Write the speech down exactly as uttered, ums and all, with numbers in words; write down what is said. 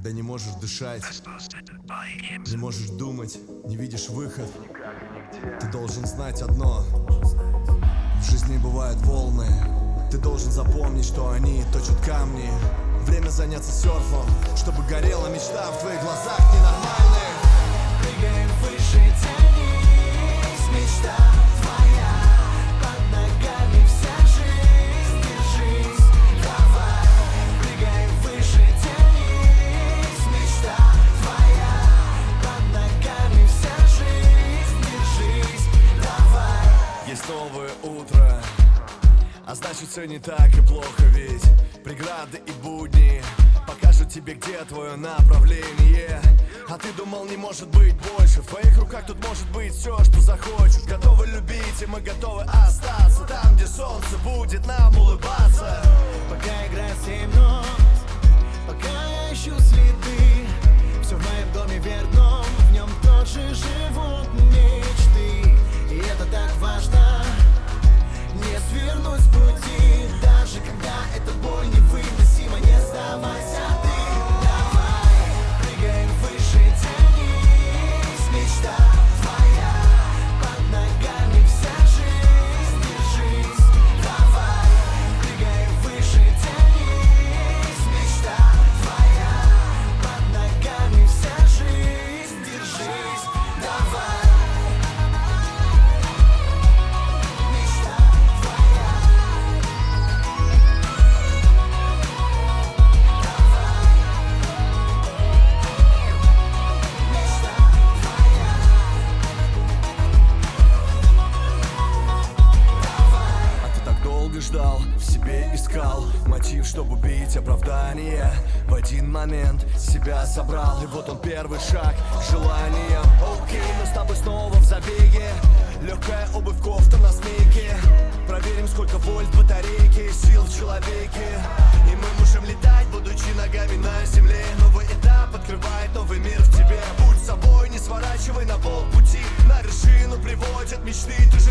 когда не можешь дышать, не можешь думать, не видишь выход. Ты должен знать одно: в жизни бывают волны. Ты должен запомнить, что они точат камни. Время заняться серфом, чтобы горела мечта в твоих глазах ненормальных. Прыгаем выше, тянись, мечта твоя. Под ногами вся жизнь, держись, давай. Прыгаем выше, тянись, мечта твоя. Под ногами вся жизнь, держись, давай. Есть новое утро, а значит все не так и плохо, ведь преграды и будни покажут тебе, где твое направление. А ты думал, не может быть больше. В твоих руках тут может быть все, что захочешь. Готовы любить, и мы готовы остаться там, где солнце будет нам улыбаться. Пока играет семь нот, пока я ищу следы. Все в моем доме верном, в нем тоже живут мечты. И это так важно, не свернуть с пути. Даже когда эта боль невыносима, не сдавайся ты. Давай, прыгаем выше, тянись, мечта твоя. Под ногами вся жизнь, держись, давай. Прыгаем выше, тянись, мечта твоя. Под ногами вся жизнь, держись, давай. Ждал, в себе искал мотив, чтобы убить оправдание. В один момент себя собрал, и вот он первый шаг к желаниям. Окей, мы с тобой снова в забеге. Легкая обувь, кофта на смейке. Проверим, сколько вольт батарейки, сил в человеке. И мы можем летать, будучи ногами на земле. Новый этап открывает новый мир в тебе. Будь собой, не сворачивай на полпути. На вершину приводят мечты. Ты